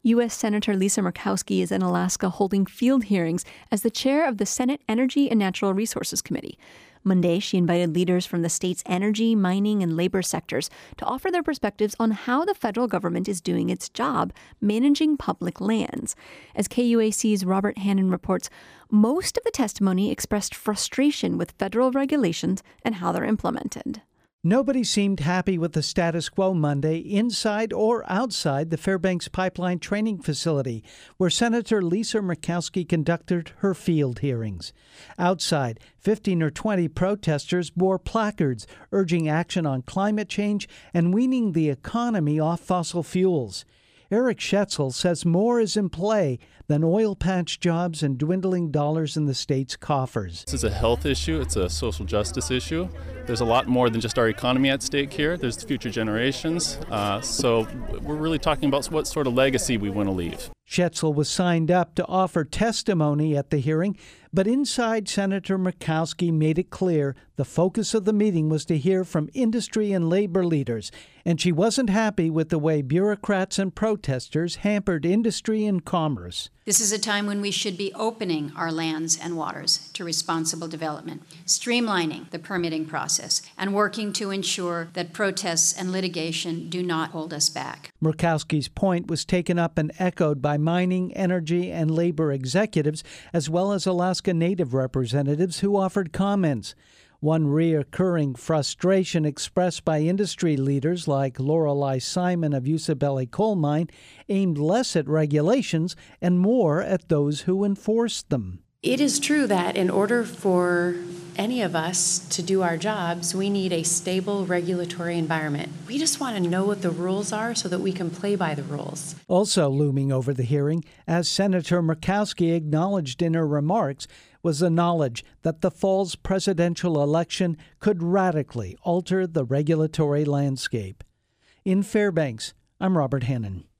U.S. Senator Lisa Murkowski is in Alaska holding field hearings as the chair of the Senate Energy and Natural Resources Committee. Monday, she invited leaders from the state's energy, mining, and labor sectors to offer their perspectives on how the federal government is doing its job managing public lands. As KUAC's Robert Hannon reports, most of the testimony expressed frustration with federal regulations and how they're implemented. Nobody seemed happy with the status quo Monday, inside or outside the Fairbanks Pipeline Training Facility, where Senator Lisa Murkowski conducted her field hearings. Outside, 15 or 20 protesters bore placards urging action on climate change and weaning the economy off fossil fuels. Eric Schetzel says more is in play than oil patch jobs and dwindling dollars in the state's coffers. This is a health issue. It's a social justice issue. There's a lot more than just our economy at stake here. There's the future generations. So we're really talking about what sort of legacy we want to leave. Schetzel was signed up to offer testimony at the hearing, but inside, Senator Murkowski made it clear the focus of the meeting was to hear from industry and labor leaders, and she wasn't happy with the way bureaucrats and protesters hampered industry and commerce. This is a time when we should be opening our lands and waters to responsible development, streamlining the permitting process, and working to ensure that protests and litigation do not hold us back. Murkowski's point was taken up and echoed by mining, energy, and labor executives, as well as Alaska Native representatives who offered comments. One reoccurring frustration expressed by industry leaders like Lorelei Simon of Usabelli Coal Mine aimed less at regulations and more at those who enforced them. It is true that in order for any of us to do our jobs, we need a stable regulatory environment. We just want to know what the rules are so that we can play by the rules. Also looming over the hearing, as Senator Murkowski acknowledged in her remarks, was the knowledge that the fall's presidential election could radically alter the regulatory landscape. In Fairbanks, I'm Robert Hannon.